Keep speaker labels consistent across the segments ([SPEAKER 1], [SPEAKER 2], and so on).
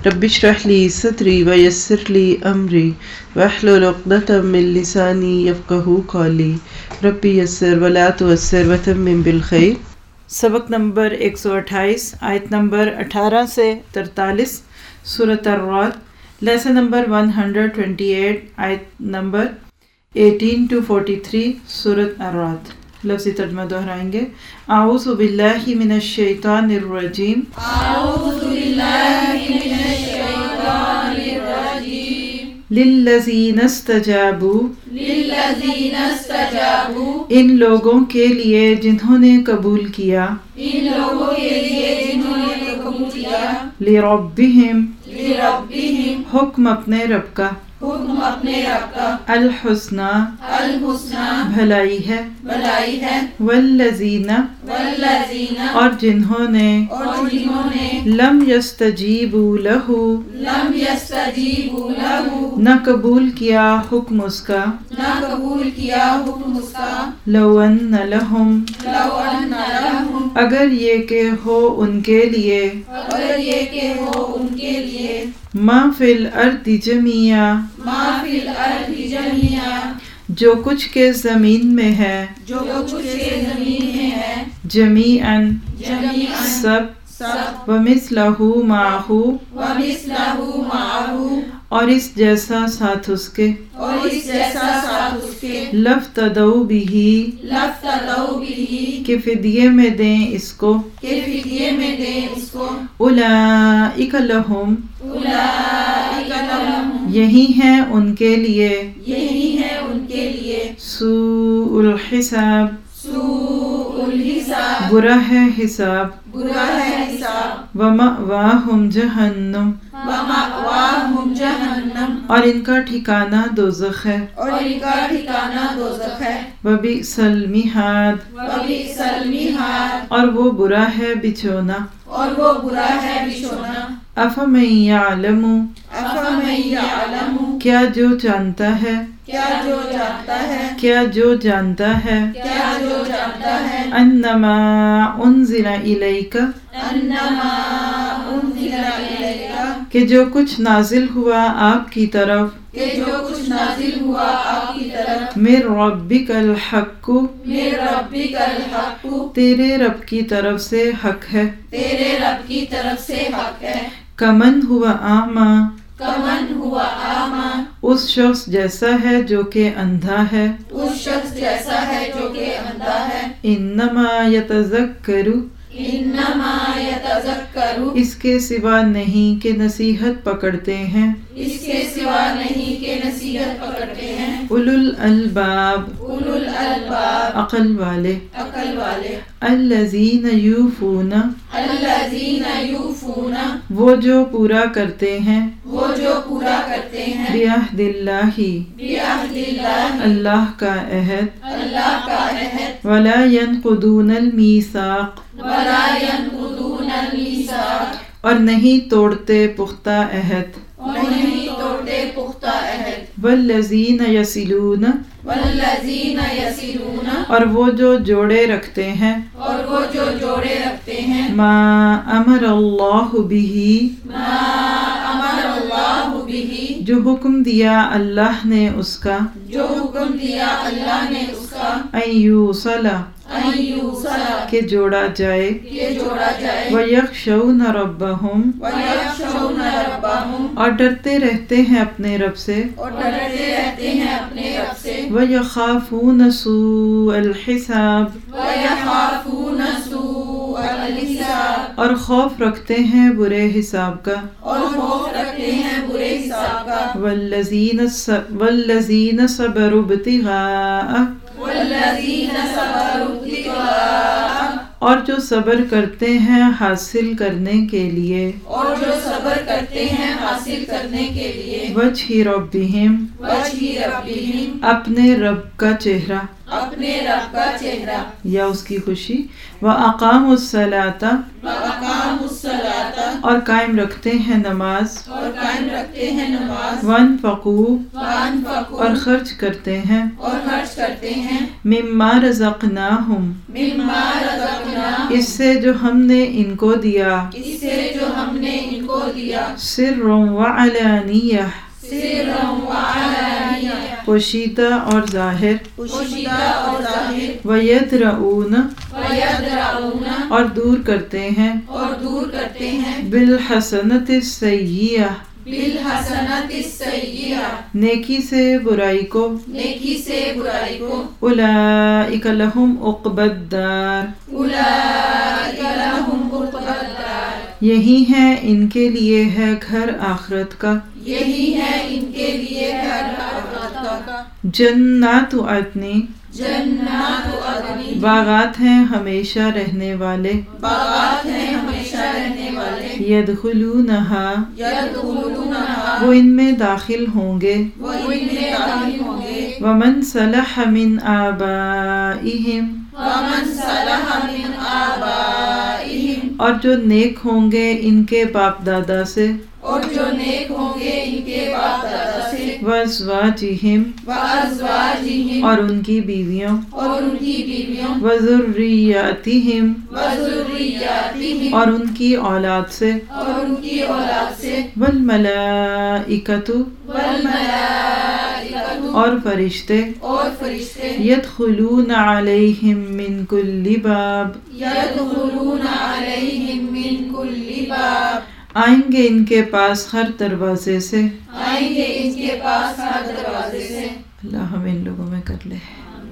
[SPEAKER 1] رب اشرح لي صدري ويسر لي أمري واحلل عقدة من لساني يفقهوا قولي رب يسر ولا تعسر وتمم بالخير۔ سبق نمبر 128 آیت نمبر 18 سے 43 سورۃ الرعد، لیسن نمبر 128 آیت نمبر 18 to 43 سورۃ الرعد۔ لفظی ترجمہ دہرائیں گے۔ اعوذ باللہ من الشیطان الرجیم،
[SPEAKER 2] اعوذ باللہ من الشیطان الرجیم،
[SPEAKER 1] للذین استجابوا،
[SPEAKER 2] للذین استجابوا،
[SPEAKER 1] ان لوگوں کے لیے جنہوں نے قبول کیا،
[SPEAKER 2] ان لوگوں کے لیے جنہوں نے قبول کیا،
[SPEAKER 1] لربہم،
[SPEAKER 2] لربہم،
[SPEAKER 1] حکم اپنے رب کا،
[SPEAKER 2] حکم اپنے رب کا،
[SPEAKER 1] الحسنی،
[SPEAKER 2] الحسنی،
[SPEAKER 1] بھلائی ہے،
[SPEAKER 2] بھلائی ہے،
[SPEAKER 1] والذین،
[SPEAKER 2] والذین،
[SPEAKER 1] اور جنہوں نے،
[SPEAKER 2] اور جنہوں نے،
[SPEAKER 1] لم یستجیبوا لہ،
[SPEAKER 2] لم یستجیبوا لہ،
[SPEAKER 1] نہ قبول کیا حکم اس کا،
[SPEAKER 2] نہ قبول کیا حکم اس کا،
[SPEAKER 1] لو ان لہم،
[SPEAKER 2] لو ان لہم،
[SPEAKER 1] اگر یہ کہ ہو ان کے لیے،
[SPEAKER 2] اگر یہ کہ ہو ان کے لیے،
[SPEAKER 1] ما فی الارض جمیعا،
[SPEAKER 2] ما فی الارض جمیعا،
[SPEAKER 1] جو کچھ کے زمین میں ہے،
[SPEAKER 2] جو کچھ کے زمین میں ہے،
[SPEAKER 1] جمیعاً،
[SPEAKER 2] جمیعاً،
[SPEAKER 1] سب،
[SPEAKER 2] سب،
[SPEAKER 1] ومثلہ معہ،
[SPEAKER 2] ومثلہ معہ،
[SPEAKER 1] اور اس جیسا ساتھ اس کے،
[SPEAKER 2] اور اس جیسا ساتھ اس کے،
[SPEAKER 1] لفتدوا بہ،
[SPEAKER 2] لفتدوا بہ،
[SPEAKER 1] کہ فدیے میں دیں اس کو،
[SPEAKER 2] کہ فدیے میں دیں اس کو،
[SPEAKER 1] اولئک لہم،
[SPEAKER 2] اولئک لہم،
[SPEAKER 1] یہی ہیں ان کے لیے،
[SPEAKER 2] یہی ہے ان کے لیے،
[SPEAKER 1] سوء الحساب،
[SPEAKER 2] سوء الحساب،
[SPEAKER 1] برا ہے حساب،
[SPEAKER 2] برا ہے حساب،
[SPEAKER 1] ومأواہم جہنم،
[SPEAKER 2] ومأواہم جہنم،
[SPEAKER 1] اور ان کا ٹھکانہ دوزخ ہے،
[SPEAKER 2] اور ان کا ٹھکانہ دوزخ ہے،
[SPEAKER 1] وبئس المہاد،
[SPEAKER 2] وبئس المہاد،
[SPEAKER 1] اور وہ برا ہے بچھونا،
[SPEAKER 2] اور وہ برا ہے بچھونا،
[SPEAKER 1] افمن یعلم،
[SPEAKER 2] افمن یعلم،
[SPEAKER 1] کیا جو جانتا ہے،
[SPEAKER 2] کیا جو جانتا ہے،
[SPEAKER 1] کیا جو جانتا ہے،
[SPEAKER 2] کیا جو جانتا ہے،
[SPEAKER 1] انما انزل الیک،
[SPEAKER 2] انما انزل الیک،
[SPEAKER 1] کہ جو کچھ نازل ہوا آپ کی طرف،
[SPEAKER 2] کہ جو کچھ نازل ہوا آپ کی طرف،
[SPEAKER 1] من ربک الحق،
[SPEAKER 2] من ربک الحق،
[SPEAKER 1] تیرے رب کی طرف سے حق ہے،
[SPEAKER 2] تیرے رب کی طرف سے حق ہے،
[SPEAKER 1] کمن ہوا اعمی،
[SPEAKER 2] کمن ہوا اعمی،
[SPEAKER 1] اس شخص جیسا ہے جو کہ اندھا ہے،
[SPEAKER 2] اس شخص جیسا ہے جو کہ اندھا ہے،
[SPEAKER 1] انما یتذکر،
[SPEAKER 2] انما یتذکر،
[SPEAKER 1] اس کے سوا نہیں کہ نصیحت پکڑتے ہیں،
[SPEAKER 2] اس کے سوا نہیں کہ نصیحت پکڑتے ہیں،
[SPEAKER 1] اولو الالباب،
[SPEAKER 2] اولو الالباب،
[SPEAKER 1] عقل والے،
[SPEAKER 2] عقل والے،
[SPEAKER 1] الذین یوفون،
[SPEAKER 2] الذین یوفون،
[SPEAKER 1] وہ جو پورا کرتے ہیں،
[SPEAKER 2] وہ جو پورا کرتے ہیں،
[SPEAKER 1] بعہد اللہ،
[SPEAKER 2] بعہد اللہ،
[SPEAKER 1] اللہ کا عہد،
[SPEAKER 2] اللہ کا عہد،
[SPEAKER 1] ولا ینقضون المیثاق،
[SPEAKER 2] ولا ینقضون المیثاق،
[SPEAKER 1] اور نہیں توڑتے پختہ عہد،
[SPEAKER 2] اور نہیں توڑتے پختہ عہد،
[SPEAKER 1] والذین یصلون،
[SPEAKER 2] والذین یصلون،
[SPEAKER 1] اور وہ جو جوڑے رکھتے ہیں،
[SPEAKER 2] اور وہ جو جوڑے رکھتے ہیں،
[SPEAKER 1] ما امر اللہ بہ،
[SPEAKER 2] ما امر اللہ بہ،
[SPEAKER 1] جو حکم دیا اللہ نے اس کا،
[SPEAKER 2] جو حکم دیا اللہ نے اس کا،
[SPEAKER 1] ان یوصل،
[SPEAKER 2] ان یوصل،
[SPEAKER 1] کہ جوڑا جائے،
[SPEAKER 2] کہ جوڑا جائے،
[SPEAKER 1] ویخشون ربہم،
[SPEAKER 2] وَيَخْشَوْنَ رَبَّهُمْ،
[SPEAKER 1] اور ڈرتے رہتے ہیں اپنے رب سے،
[SPEAKER 2] اور ڈرتے رہتے ہیں اپنے رب سے،
[SPEAKER 1] وَيَخَافُونَ سُوءَ الْحِسَابِ،
[SPEAKER 2] وَيَخَافُونَ سُوءَ الْحِسَابِ،
[SPEAKER 1] اور خوف رکھتے ہیں برے حساب کا،
[SPEAKER 2] اور خوف رکھتے ہیں برے حساب کا،
[SPEAKER 1] والذین صبروا ابتغاء،
[SPEAKER 2] وَالَّذِينَ صَبَرُوا ابْتِغَاءَ،
[SPEAKER 1] اور جو صبر کرتے ہیں حاصل کرنے کے لیے،
[SPEAKER 2] اور جو صبر کرتے ہیں حاصل کرنے کے لیے،
[SPEAKER 1] وجہ ربہم،
[SPEAKER 2] وجہ ربہم،
[SPEAKER 1] اپنے رب کا چہرہ
[SPEAKER 2] اپنے رب کا چہرہ،
[SPEAKER 1] یا اس کی خوشی، وَأَقَامُوا الصَّلَاةَ،
[SPEAKER 2] وَأَقَامُوا الصَّلَاةَ،
[SPEAKER 1] اور قائم رکھتے ہیں نماز،
[SPEAKER 2] اور قائم رکھتے ہیں نماز،
[SPEAKER 1] وَأَنفَقُوا،
[SPEAKER 2] وَأَنفَقُوا،
[SPEAKER 1] اور خرچ کرتے ہیں،
[SPEAKER 2] اور خرچ کرتے ہیں،
[SPEAKER 1] مِمَّا رَزَقْنَاهُمْ،
[SPEAKER 2] مِمَّا رَزَقْنَاهُمْ،
[SPEAKER 1] اس سے جو ہم نے ان کو دیا،
[SPEAKER 2] اس سے جو ہم نے ان کو دیا
[SPEAKER 1] سر وعلانیہ
[SPEAKER 2] سرا وعلانیہ
[SPEAKER 1] پوشیدہ اور ظاہر
[SPEAKER 2] پوشیدہ اور ظاہر
[SPEAKER 1] ویدرؤون
[SPEAKER 2] ویدرؤون
[SPEAKER 1] اور دور کرتے ہیں
[SPEAKER 2] اور دور کرتے ہیں
[SPEAKER 1] بالحسنۃ السیئہ
[SPEAKER 2] بالحسنۃ السیئہ
[SPEAKER 1] نیکی سے برائی کو
[SPEAKER 2] نیکی سے برائی کو
[SPEAKER 1] اولئک لہم عقبی الدار
[SPEAKER 2] اولئک لہم عقبی الدار
[SPEAKER 1] یہی ہے ان کے لیے ہے گھر آخرت کا
[SPEAKER 2] یہی ہے ان کے لیے گھر آخرت کا
[SPEAKER 1] جنات عدن
[SPEAKER 2] جنات عدن
[SPEAKER 1] باغات ہیں ہمیشہ رہنے والے
[SPEAKER 2] باغات ہیں ہمیشہ رہنے والے
[SPEAKER 1] یدخلونہا
[SPEAKER 2] یدخلونہا
[SPEAKER 1] وہ ان میں داخل ہوں گے
[SPEAKER 2] وہ ان میں داخل ہوں گے
[SPEAKER 1] ومن صلح من آبائہم
[SPEAKER 2] ومن صلح من آبائہم
[SPEAKER 1] اور جو نیک ہوں گے ان کے باپ دادا سے
[SPEAKER 2] اور جو نیک ہوں گے ان کے باپ دادا سے
[SPEAKER 1] وازواجہم
[SPEAKER 2] وازواجہم
[SPEAKER 1] اور ان کی بیویوں
[SPEAKER 2] اور ان کی بیویوں
[SPEAKER 1] وذریاتہم
[SPEAKER 2] وذریاتہم
[SPEAKER 1] اور ان کی اولاد سے
[SPEAKER 2] اور ان کی اولاد سے
[SPEAKER 1] والملائکۃ
[SPEAKER 2] والملائکۃ
[SPEAKER 1] اور فرشتے
[SPEAKER 2] اور فرشتے
[SPEAKER 1] یدخلون علیہم من کل باب
[SPEAKER 2] یدخلون علیہم من کل باب
[SPEAKER 1] آئیں گے ان کے پاس ہر دروازے سے
[SPEAKER 2] آئیں گے ان کے پاس ہر دروازے سے
[SPEAKER 1] اللہ ہمیں ان لوگوں میں کر لے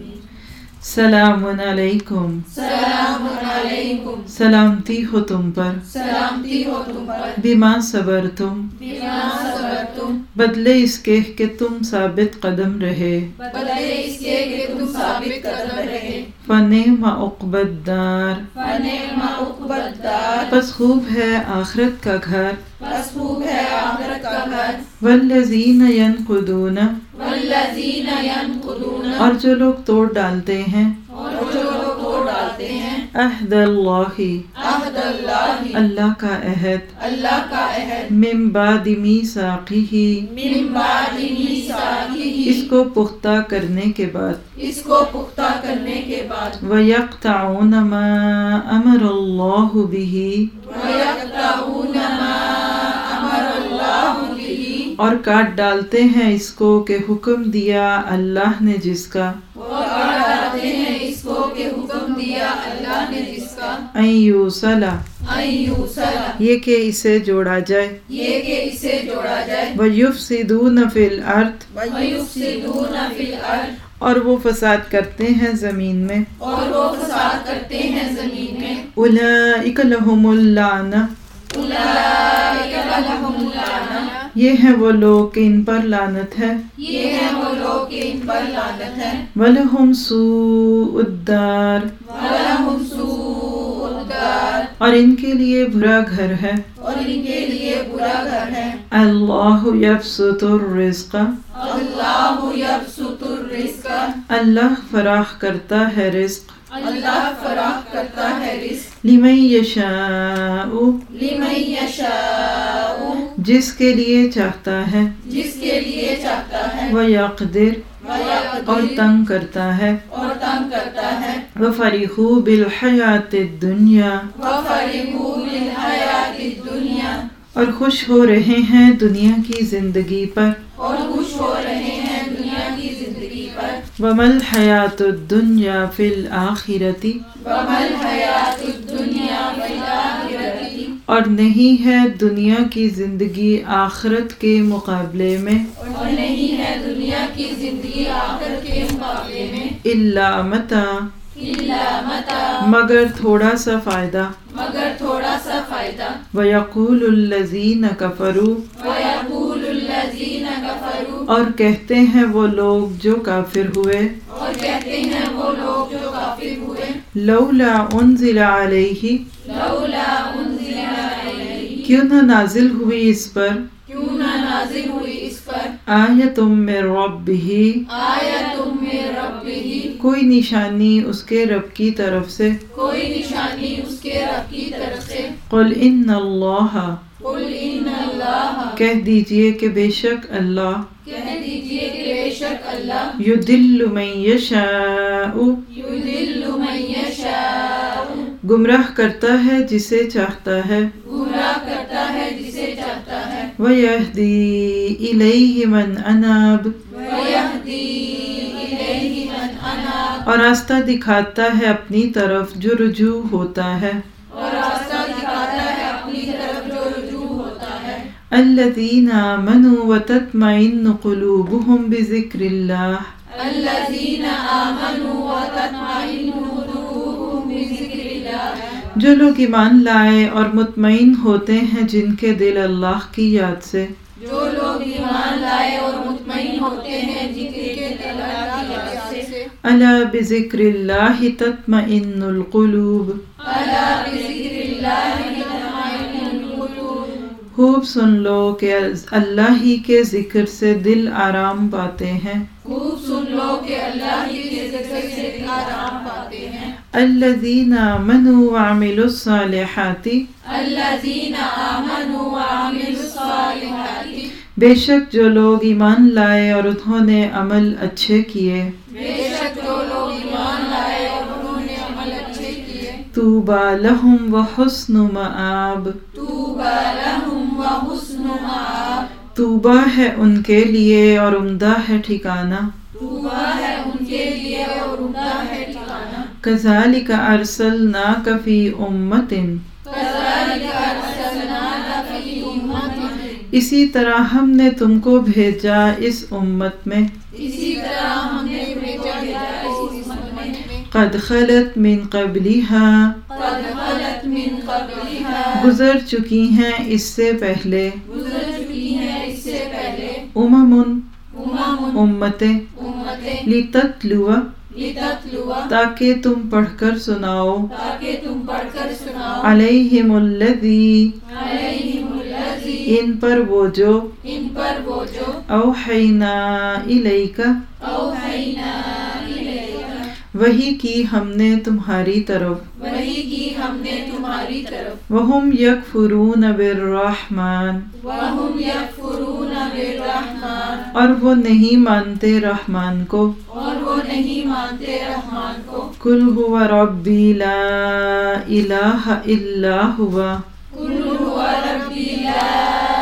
[SPEAKER 1] سلام علیکم
[SPEAKER 2] سلام علیکم
[SPEAKER 1] سلامتی ہو تم پر
[SPEAKER 2] سلامتی ہو تم پر
[SPEAKER 1] بما صبرتم
[SPEAKER 2] بما صبرتم
[SPEAKER 1] بدلے اس کے کہ تم ثابت قدم رہے
[SPEAKER 2] بدلے اس کے کہ تم ثابت قدم رہے
[SPEAKER 1] فنعم عقبی الدار
[SPEAKER 2] فنعم عقبی الدار
[SPEAKER 1] پس خوب ہے آخرت کا گھر
[SPEAKER 2] بس خوب ہے آخرت کا گھر
[SPEAKER 1] والذین ینقضون
[SPEAKER 2] والذین ینقضون
[SPEAKER 1] اور جو لوگ توڑ ڈالتے ہیں
[SPEAKER 2] اور جو لوگ توڑ ڈالتے ہیں
[SPEAKER 1] عہد اللہ
[SPEAKER 2] عہد اللہ
[SPEAKER 1] اللہ کا عہد
[SPEAKER 2] اللہ کا عہد
[SPEAKER 1] من بعد میثاقہ
[SPEAKER 2] من بعد میثاقہ
[SPEAKER 1] اس کو پختہ کرنے کے بعد
[SPEAKER 2] اس کو پختہ کرنے کے بعد
[SPEAKER 1] وَيَقْطَعُونَ مَا أَمَرَ اللَّهُ بِهِ
[SPEAKER 2] وَيَقْطَعُونَ مَا أَمَرَ اللَّهُ بِهِ
[SPEAKER 1] اور کاٹ ڈالتے ہیں اس کو کہ حکم دیا اللہ نے جس کا
[SPEAKER 2] اور کاٹ ڈالتے ہیں اس کو کہ حکم دیا اللہ نے جس کا
[SPEAKER 1] ان یوصل
[SPEAKER 2] ان یوصل
[SPEAKER 1] یہ کہ اسے جوڑا جائے
[SPEAKER 2] یہ کہ اسے جوڑا جائے
[SPEAKER 1] وَيُفْسِدُونَ فِي الْأَرْضِ
[SPEAKER 2] وَيُفْسِدُونَ فِي الْأَرْضِ
[SPEAKER 1] اور وہ فساد کرتے ہیں زمین میں
[SPEAKER 2] اور وہ فساد کرتے ہیں زمین میں
[SPEAKER 1] اولئک لہم اللعنہ
[SPEAKER 2] اولئک لہم اللعنہ
[SPEAKER 1] یہ ہیں وہ لوگ کہ ان پر لعنت ہے
[SPEAKER 2] یہ ہیں وہ لوگ کہ ان پر لعنت ہے
[SPEAKER 1] وَلَهُمْ سُوءُ الدَّارِ
[SPEAKER 2] وَلَهُمْ سُوءُ الدَّارِ
[SPEAKER 1] اور ان کے لیے برا گھر ہے
[SPEAKER 2] اور ان کے لیے برا گھر ہے
[SPEAKER 1] اللہ یبسط الرزق
[SPEAKER 2] اللہ یبسط الرزق
[SPEAKER 1] اللہ فراخ کرتا ہے رزق
[SPEAKER 2] اللہ فراخ کرتا ہے رزق
[SPEAKER 1] لمن یشاء
[SPEAKER 2] لمن یشاء
[SPEAKER 1] جس کے لیے چاہتا ہے
[SPEAKER 2] جس کے لیے چاہتا ہے
[SPEAKER 1] ویقدر
[SPEAKER 2] ویقدر
[SPEAKER 1] اور تنگ کرتا ہے
[SPEAKER 2] اور تنگ کرتا ہے
[SPEAKER 1] وفرحوا بالحیات الدنیا
[SPEAKER 2] وفرحوا بالحیات الدنیا
[SPEAKER 1] اور خوش ہو رہے ہیں دنیا کی زندگی پر
[SPEAKER 2] اور خوش ہو رہے ہیں دنیا کی زندگی پر
[SPEAKER 1] وما الحیات الدنیا فی الآخرۃ
[SPEAKER 2] وما الحیات الدنیا فی الآخرۃ
[SPEAKER 1] اور نہیں ہے دنیا کی زندگی آخرت کے مقابلے میں
[SPEAKER 2] اور نہیں ہے دنیا کی زندگی آخرت کے مقابلے میں
[SPEAKER 1] الا متاع
[SPEAKER 2] الا متاع
[SPEAKER 1] مگر تھوڑا سا فائدہ
[SPEAKER 2] مگر تھوڑا سا فائدہ
[SPEAKER 1] وَيَقُولُ الَّذِينَ كَفَرُوا
[SPEAKER 2] وَيَقُولُ الَّذِينَ كَفَرُوا
[SPEAKER 1] اور کہتے ہیں وہ لوگ جو کافر ہوئے
[SPEAKER 2] اور کہتے ہیں وہ لوگ جو کافر ہوئے
[SPEAKER 1] لولا انزل علیہ
[SPEAKER 2] لولا انزل علیہ
[SPEAKER 1] کیوں نہ نازل ہوئی اس پر
[SPEAKER 2] کیوں نہ نازل ہوئی اس پر
[SPEAKER 1] آیۃ من ربہ
[SPEAKER 2] آیۃ من ربہ
[SPEAKER 1] کوئی نشانی اس کے رب کی طرف سے
[SPEAKER 2] کوئی نشانی اس کے رب کی طرف سے
[SPEAKER 1] قل ان اللہ
[SPEAKER 2] قل ان اللہ
[SPEAKER 1] کہہ دیجئے کہ بے شک اللہ
[SPEAKER 2] کہہ دیجئے کہ بے شک اللہ
[SPEAKER 1] یضل من یشاء
[SPEAKER 2] یضل من یشاء
[SPEAKER 1] گمراہ کرتا ہے جسے چاہتا ہے
[SPEAKER 2] گمراہ کرتا ہے جسے چاہتا
[SPEAKER 1] وَيَهْدِي إِلَيْهِ مَنْ أَنَابَ اور راستہ دکھاتا ہے اپنی طرف جو رجوع ہوتا ہے. الذین آمنوا وتطمئن قلوبهم بذکر اللہ جو لوگ ایمان لائے اور مطمئن ہوتے ہیں جن کے دل اللہ کی یاد سے.
[SPEAKER 2] جو لوگ ایمان لائے اور مطمئن ہوتے ہیں جن کے دل اللہ کی یاد سے.
[SPEAKER 1] الا بذکر اللہ تطمئن القلوب خوب سن لو کہ اللہ ہی کے ذکر سے دل آرام پاتے ہیں.
[SPEAKER 2] خوب سن لو کہ اللہ ہی کے ذکر سے دل آرام پاتے ہیں.
[SPEAKER 1] الذین آمنوا وعملوا الصالحات
[SPEAKER 2] الذین آمنوا وعملوا الصالحات
[SPEAKER 1] بے شک جو لوگ ایمان لائے اور انہوں نے عمل اچھے کیے.
[SPEAKER 2] بے شک جو لوگ ایمان لائے اور انہوں نے عمل اچھے کیے.
[SPEAKER 1] طوبی لہم وحسن مآب
[SPEAKER 2] طوبی لہم وحسن مآب
[SPEAKER 1] طوبی ہے ان کے لیے اور عمدہ ہے ٹھکانہ.
[SPEAKER 2] طوبی ہے ان کے لیے اور عمدہ ہے ٹھکانہ.
[SPEAKER 1] کذالک ارسلناک فی امۃ
[SPEAKER 2] کذالک ارسلناک فی امۃ
[SPEAKER 1] اسی طرح ہم نے تم کو بھیجا اس امت میں.
[SPEAKER 2] اسی طرح ہم نے بھیجا اس امت میں.
[SPEAKER 1] قد خلت من قبلها
[SPEAKER 2] قد خلت من قبلها
[SPEAKER 1] گزر چکی ہیں اس سے پہلے.
[SPEAKER 2] گزر چکی ہیں اس سے پہلے.
[SPEAKER 1] اممن امتیں
[SPEAKER 2] امتیں
[SPEAKER 1] لتتلو
[SPEAKER 2] لتتلو
[SPEAKER 1] تاکہ تم پڑھ کر سناؤ.
[SPEAKER 2] تاکہ تم پڑھ کر سناؤ.
[SPEAKER 1] علیہم الذی
[SPEAKER 2] علیہم الذی
[SPEAKER 1] ان پر وہ جو
[SPEAKER 2] ان پر وہ جو
[SPEAKER 1] اوحینا الیک
[SPEAKER 2] اوحینا الیک
[SPEAKER 1] وحی کی ہم نے تمہاری طرف.
[SPEAKER 2] وحی کی ہم نے تمہاری طرف.
[SPEAKER 1] وہم یکفرون بالرحمن
[SPEAKER 2] وہم یکفرون بالرحمن
[SPEAKER 1] اور وہ نہیں مانتے رحمان کو.
[SPEAKER 2] اور وہ نہیں مانتے رحمان کو.
[SPEAKER 1] قل هو ربی لا الہ الا ہوا
[SPEAKER 2] قل هو ربی لا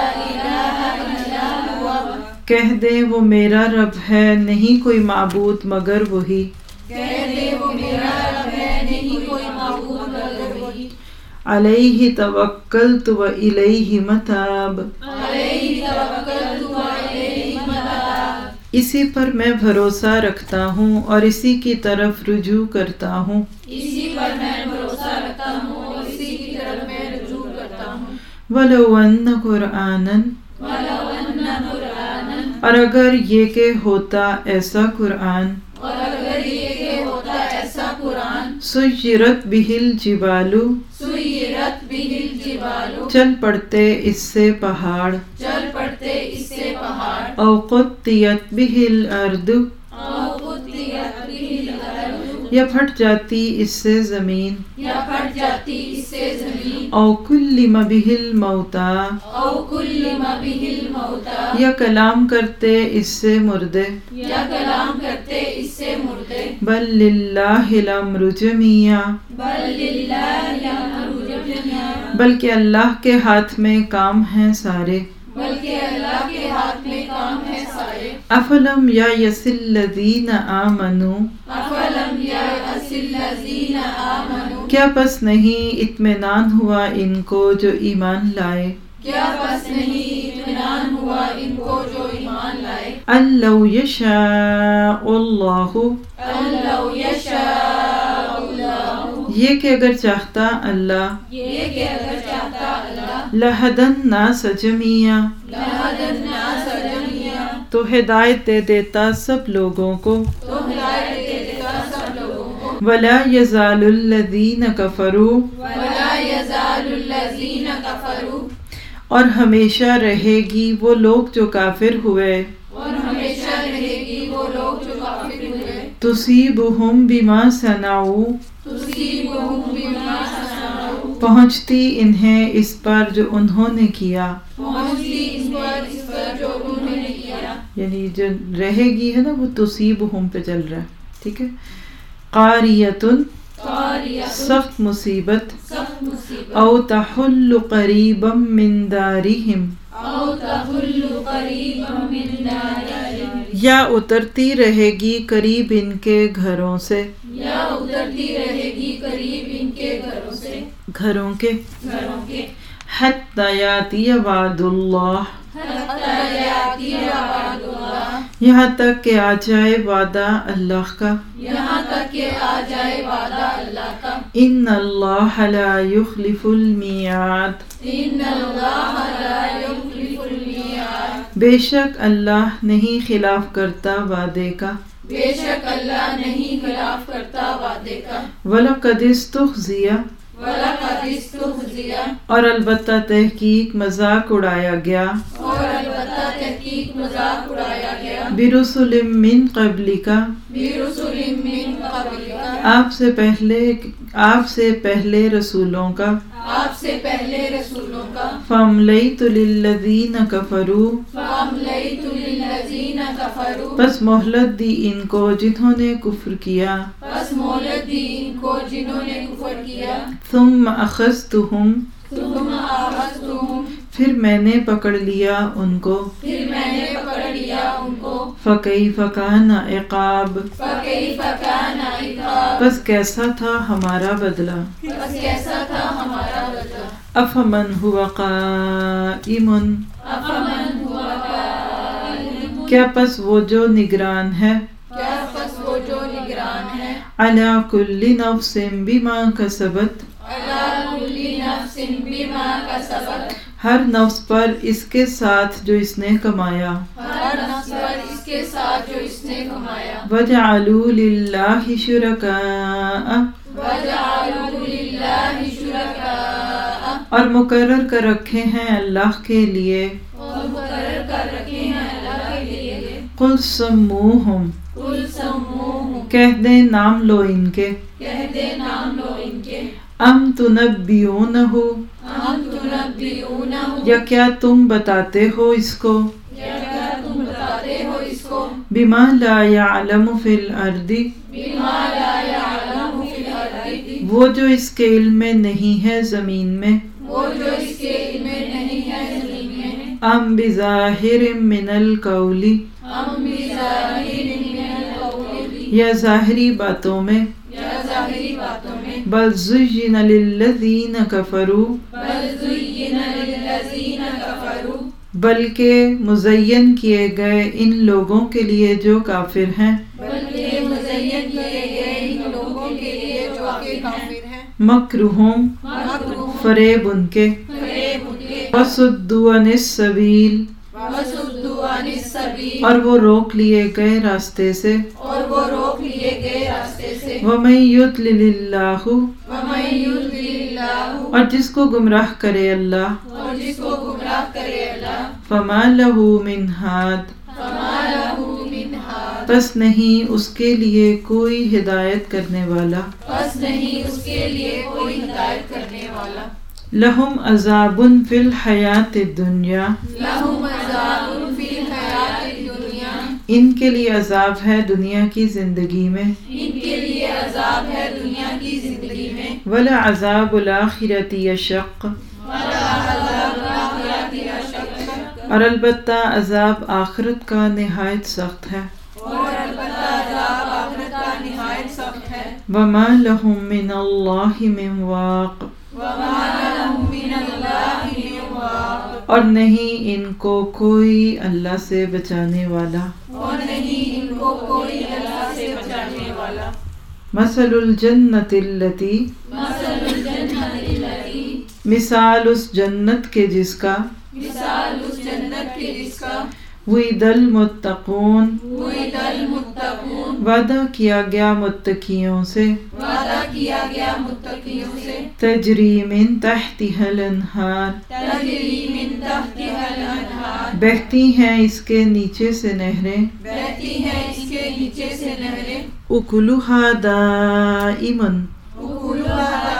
[SPEAKER 2] الہ الا ہوا
[SPEAKER 1] کہہ دے وہ میرا رب ہے نہیں کوئی معبود مگر وہی.
[SPEAKER 2] کہہ دے وہ میرا رب ہے نہیں کوئی معبود مگر وہی.
[SPEAKER 1] علیہ توکلت و الیہ متاب
[SPEAKER 2] علیہ توکلت و الیہ متاب
[SPEAKER 1] اسی پر میں بھروسہ رکھتا ہوں اور اسی کی طرف رجوع کرتا ہوں.
[SPEAKER 2] اسی پر میں بھروسہ رکھتا ہوں اور اسی کی طرف میں رجوع کرتا ہوں.
[SPEAKER 1] وَلَوْ أَنَّ قُرْآنًا
[SPEAKER 2] وَلَوْ أَنَّ قُرْآنًا
[SPEAKER 1] اور اگر یہ کہ ہوتا ایسا قرآن
[SPEAKER 2] اور اگر یہ کہ ہوتا ایسا قرآن
[SPEAKER 1] سُيِّرَتْ بِهِ الْجِبَالُ
[SPEAKER 2] سُيِّرَتْ بِهِ الْجِبَالُ
[SPEAKER 1] چل پڑتے اس سے پہاڑ.
[SPEAKER 2] چل پڑتے اس سے پہاڑ.
[SPEAKER 1] أَوْ قُطِّيَتْ بِهِ الْأَرْضُ
[SPEAKER 2] أَوْ قُطِّعَتْ بِهِ الْأَرْضُ
[SPEAKER 1] یا پھٹ جاتی اس سے زمین.
[SPEAKER 2] یا پھٹ جاتی اس سے زمین.
[SPEAKER 1] أَوْ كُلِّمَ بِهِ الْمَوْتَى
[SPEAKER 2] أَوْ كُلِّمَ بِهِ الْمَوْتَى
[SPEAKER 1] یا کلام کرتے اس سے مردے.
[SPEAKER 2] یا کلام کرتے اس سے مردے.
[SPEAKER 1] بل للہ الامر جمیعا
[SPEAKER 2] بل للہ الامر جمیعا
[SPEAKER 1] بلکہ اللہ کے ہاتھ میں کام ہیں سارے.
[SPEAKER 2] بلکہ اللہ کے ہاتھ میں کام ہے سارے.
[SPEAKER 1] افلم یأس الذین آمنوا
[SPEAKER 2] افلم یأس الذین آمنوا
[SPEAKER 1] کیا پس نہیں اطمینان ہوا ان کو جو ایمان لائے.
[SPEAKER 2] کیا بس نہیں اطمینان ہوا ان کو جو ایمان لائے.
[SPEAKER 1] ان لو یشاء اللہ
[SPEAKER 2] لو یشاء اللہ
[SPEAKER 1] یہ کہ اگر چاہتا اللہ
[SPEAKER 2] یہ کہ اگر چاہتا اللہ
[SPEAKER 1] لہدى الناس جمیعا
[SPEAKER 2] لہدى الناس جمیعا
[SPEAKER 1] تو ہدایت دے دیتا سب لوگوں کو.
[SPEAKER 2] تو ہدایت دے دیتا سب لوگوں کو.
[SPEAKER 1] ولا یزال الذین کفروا
[SPEAKER 2] ولا یزال الذین کفروا
[SPEAKER 1] اور ہمیشہ رہے گی وہ لوگ جو کافر ہوئے.
[SPEAKER 2] اور ہمیشہ رہے گی وہ لوگ جو کافر ہوئے.
[SPEAKER 1] تصیبہم بما صنعوا
[SPEAKER 2] تصیبہم بما صنعوا
[SPEAKER 1] پہنچتی انہیں اس پر جو انہوں نے کیا.
[SPEAKER 2] پہنچتی اس پر جو انہوں نے کیا.
[SPEAKER 1] یعنی جو رہے گی ہے نا وہ تصیبہم پہ چل رہا ہے. ٹھیک ہے. قاریۃ
[SPEAKER 2] قاریہ
[SPEAKER 1] سخت مصیبت
[SPEAKER 2] سخت मुसीबत
[SPEAKER 1] او تحل قریبا من دارہم
[SPEAKER 2] او تحل قریبا من دارہم
[SPEAKER 1] یا اترتی رہے گی قریب ان کے گھروں سے
[SPEAKER 2] یا اترتی رہے گی قریب ان کے گھروں سے
[SPEAKER 1] گھروں کے
[SPEAKER 2] گھروں کے
[SPEAKER 1] حتی یاتی وعد اللہ
[SPEAKER 2] حتی یاتی وعد اللہ
[SPEAKER 1] یہاں تک کہ آ جائے وعدہ اللہ کا
[SPEAKER 2] یہاں تک کہ آ جائے وعدہ اللہ کا
[SPEAKER 1] ان اللہ لا یخلف المیعاد
[SPEAKER 2] ان اللہ لا یخلف المیعاد
[SPEAKER 1] بے شک اللہ نہیں خلاف کرتا وعدے کا
[SPEAKER 2] بے شک اللہ نہیں خلاف کرتا وعدے کا
[SPEAKER 1] وَلَقَدِ اسْتُهْزِئَ
[SPEAKER 2] وَلَقَدِ اسْتُهْزِئَ
[SPEAKER 1] اور البتہ تحقیق مذاق اڑایا گیا
[SPEAKER 2] اور البتہ تحقیق مذاق اڑایا گیا
[SPEAKER 1] برسل من قبلک
[SPEAKER 2] برسل من قبلک
[SPEAKER 1] آپ سے پہلے رسولوں کا
[SPEAKER 2] آپ سے پہلے رسولوں کا
[SPEAKER 1] فَأَمْلَيْتُ لِلَّذِينَ كَفَرُوا
[SPEAKER 2] فَأَمْلَيْتُ لِلَّذِينَ كَفَرُوا
[SPEAKER 1] بس مہلت دی ان کو جنہوں نے کفر کیا
[SPEAKER 2] بس مہلت دی ان کو جنہوں نے کفر کیا
[SPEAKER 1] ثم اخذتهم
[SPEAKER 2] ثم آخذتهم
[SPEAKER 1] پھر میں نے پکڑ لیا ان کو
[SPEAKER 2] پھر میں نے پکڑ لیا ان کو
[SPEAKER 1] فکیف کان عقاب
[SPEAKER 2] فکیف کان عقاب
[SPEAKER 1] بس کیسا تھا ہمارا بدلہ
[SPEAKER 2] بس کیسا تھا ہمارا بدلہ
[SPEAKER 1] افمن هو قائم
[SPEAKER 2] افمن هو قائم
[SPEAKER 1] کیا پس وہ جو نگران ہے
[SPEAKER 2] کیا پس وہ جو نگران ہے
[SPEAKER 1] علی کل نفس بما کسبت
[SPEAKER 2] علی کل نفس بما کسبت
[SPEAKER 1] ہر نفس پر اس کے ساتھ جو اس نے کمایا
[SPEAKER 2] ہر نفس پر اس کے ساتھ جو اس نے کمایا
[SPEAKER 1] وجعلوا للہ شرکاء
[SPEAKER 2] وجعلوا للہ شرکاء
[SPEAKER 1] اور مقرر کر رکھے ہیں اللہ کے لیے
[SPEAKER 2] اور مقرر کر رکھے ہیں اللہ کے لیے
[SPEAKER 1] قل سموہم
[SPEAKER 2] قل سموہم
[SPEAKER 1] کہہ دیں نام لو ان کے
[SPEAKER 2] کہہ دے نام لو ان کے
[SPEAKER 1] ام تنبیونہ
[SPEAKER 2] ہم تنبیونہ
[SPEAKER 1] یا کیا تم بتاتے ہو اس کو
[SPEAKER 2] کیا تم بتاتے ہو اس کو
[SPEAKER 1] بما لا يعلم فی الارض
[SPEAKER 2] بما لا يعلم فی الارض
[SPEAKER 1] وہ جو اس کے علم میں نہیں ہے زمین میں
[SPEAKER 2] وہ جو اس کے علم میں نہیں ہے زمین میں
[SPEAKER 1] ام بظاہر من القول
[SPEAKER 2] ہم بظاہر من القول
[SPEAKER 1] یا ظاہری باتوں میں
[SPEAKER 2] یا ظاہری باتوں میں
[SPEAKER 1] بل زین للذین کفروا
[SPEAKER 2] بل زین للذین کفروا
[SPEAKER 1] بلکہ مزین کیے گئے ان لوگوں کے لیے جو کافر ہیں
[SPEAKER 2] بلکہ مزین کیے گئے ان لوگوں کے لیے جو کافر ہیں
[SPEAKER 1] مکرہم
[SPEAKER 2] مکرہم
[SPEAKER 1] فریب ان کے
[SPEAKER 2] فریب ان کے
[SPEAKER 1] وصدوا عن السبیل
[SPEAKER 2] وصدوا عن السبیل
[SPEAKER 1] اور وہ روک لیے گئے راستے سے
[SPEAKER 2] اور وہ روک لیے گئے راستے سے
[SPEAKER 1] وَمَن يُضْلِلِ اللَّهُ
[SPEAKER 2] وَمَن يُضْلِلِ اللَّهُ
[SPEAKER 1] اور جس کو گمراہ کرے اللہ
[SPEAKER 2] اور جس کو گمراہ کرے اللہ
[SPEAKER 1] فَمَا لَهُ مِنْ هَادٍ
[SPEAKER 2] فَمَا لَهُ مِنْ هَادٍ
[SPEAKER 1] بس نہیں اس کے لیے کوئی ہدایت کرنے والا
[SPEAKER 2] بس نہیں اس کے لیے کوئی ہدایت کرنے والا
[SPEAKER 1] لَهُمْ عَذَابٌ فِي الْحَيَاةِ الدُّنْيَا
[SPEAKER 2] لَهُمْ عَذَابٌ فِي الْحَيَاةِ الدُّنْيَا
[SPEAKER 1] ان کے لیے عذاب ہے دنیا کی زندگی میں
[SPEAKER 2] ان کے لیے عذاب ہے دنیا کی زندگی میں
[SPEAKER 1] وَلَعَذَابُ الْآخِرَةِ أَشَقُّ
[SPEAKER 2] وَلَا عَذَابُ الْآخِرَةِ أَشَقُّ
[SPEAKER 1] اور البتہ عذاب آخرت کا نہایت سخت ہے
[SPEAKER 2] اور البتہ عذاب آخرت کا نہایت سخت ہے
[SPEAKER 1] وَمَا لَهُم مِّنَ اللَّهِ مِن وَاقٍ
[SPEAKER 2] وَمَا لَهُم مِّنَ اللَّهِ مِن وَاقٍ
[SPEAKER 1] اور نہیں ان کو کوئی اللہ سے بچانے والا
[SPEAKER 2] اور نہیں ان کو کوئی اللہ سے بچانے والا
[SPEAKER 1] مثل الجنت التی
[SPEAKER 2] مثل الجنت التی
[SPEAKER 1] مثال اس جنت کے جس کا
[SPEAKER 2] مثال اس جنت کے جس کا
[SPEAKER 1] وعد المتقون
[SPEAKER 2] وعد المتقون
[SPEAKER 1] وعدہ کیا گیا متقیوں سے
[SPEAKER 2] وعدہ کیا گیا متقیوں سے
[SPEAKER 1] تجری من تحتها الانہار
[SPEAKER 2] تجری من تحتها الانہار
[SPEAKER 1] بہتی ہیں اس کے نیچے سے نہریں
[SPEAKER 2] بہتی ہیں اس کے نیچے سے نہریں
[SPEAKER 1] اکلها دائمن
[SPEAKER 2] اکلها